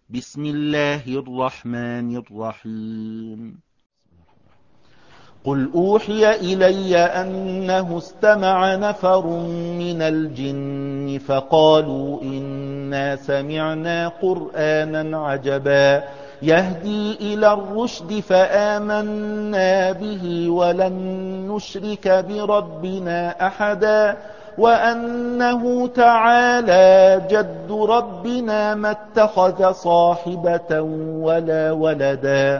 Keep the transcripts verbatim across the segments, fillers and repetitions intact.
بسم الله الرحمن الرحيم قل أوحي إلي أنه استمع نفر من الجن فقالوا إنا سمعنا قرآنا عجبا يهدي إلى الرشد فآمنا به ولن نشرك بربنا أحدا وأنه تعالى جد ربنا ما اتخذ صاحبة ولا ولدا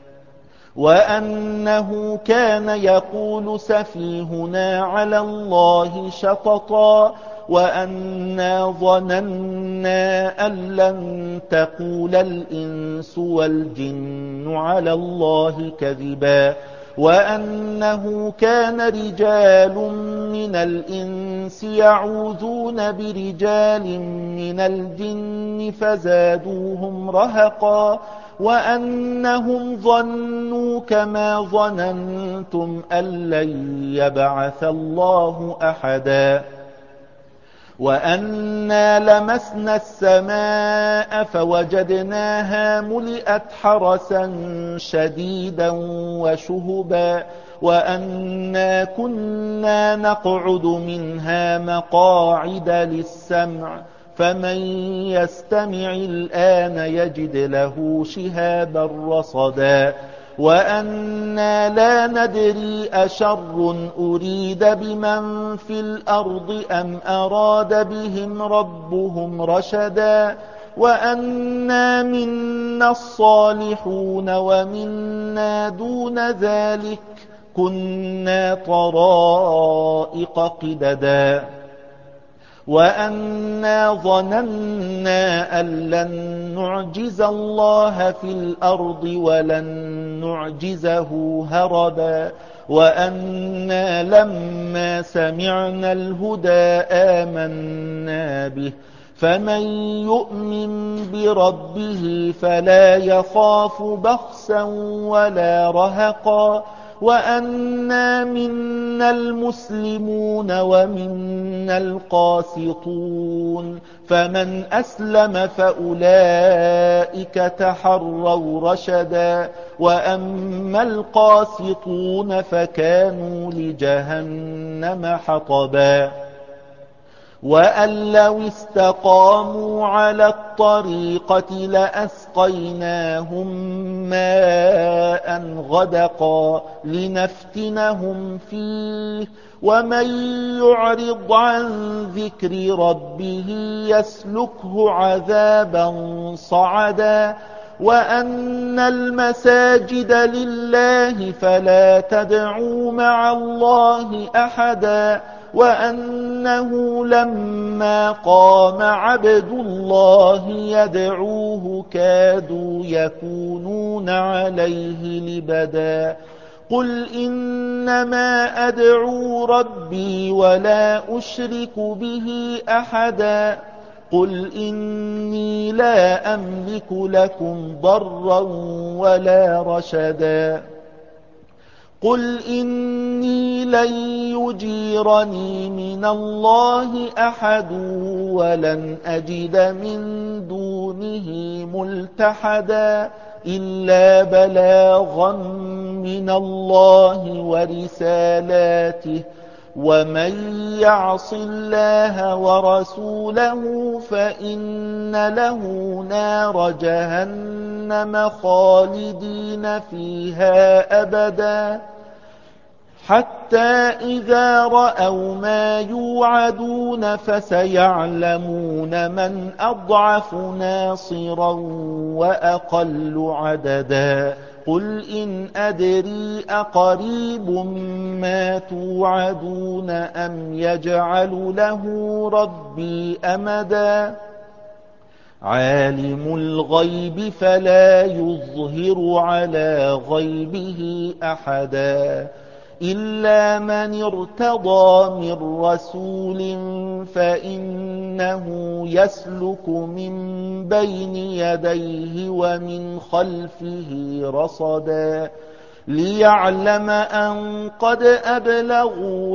وأنه كان يقول سفيهنا على الله شططا وأنا ظننا أن لن تقول الإنس والجن على الله كذبا وأنه كان رجال من الإنس يعوذون برجال من الجن فزادوهم رهقا وأنهم ظنوا كما ظننتم أن لن يبعث الله أحدا وأنا لمسنا السماء فوجدناها ملئت حرسا شديدا وشهبا وأنا كنا نقعد منها مقاعد للسمع فمن يستمع الآن يجد له شهابا رصدا وأنا لا ندري أشر أريد بمن في الأرض أم أراد بهم ربهم رشدا وأنا منا الصالحون ومنا دون ذلك كنا طرائق قددا وأنا ظننا أن لن نعجز الله في الأرض ولن نعجزه هربا وأنا لما سمعنا الهدى آمنا به فمن يؤمن بربه فلا يخاف بخسا ولا رهقا وأنا منا المسلمون ومنا القاسطون فمن أسلم فأولئك تحروا رشدا وأما القاسطون فكانوا لجهنم حطبا وأن لو استقاموا على الطريقة لأسقيناهم ماء غدقا لنفتنهم فيه ومن يعرض عن ذكر ربه يسلكه عذابا صعدا وأن المساجد لله فلا تدعوا مع الله أحدا وأنه لما قام عبد الله يدعوه كادوا يكونون عليه لبدا قل إنما أدعو ربي ولا أشرك به أحدا قل إني لا أملك لكم ضرا ولا رشدا قل إني لن يجيرني من الله أحد ولن أجد من دونه ملتحدا إلا بلاغا من الله ورسالاته ومن يعص الله ورسوله فإن له نار جهنم خالدين فيها أبدا حتى إذا رأوا ما يوعدون فسيعلمون من أضعف ناصرا وأقل عددا قل إن أدري أقريب ما توعدون أم يجعل له ربي أمدا عالم الغيب فلا يظهر على غيبه أحدا إلا من ارتضى من رسول فإنه يسلك من بين يديه ومن خلفه رصدا ليعلم أن قد أبلغوا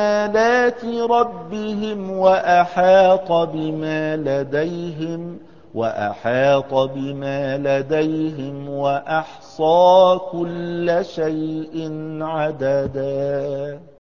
رسالات ربهم وأحاط بما لديهم وأحاط بما لديهم وأحصى كل شيء عددا.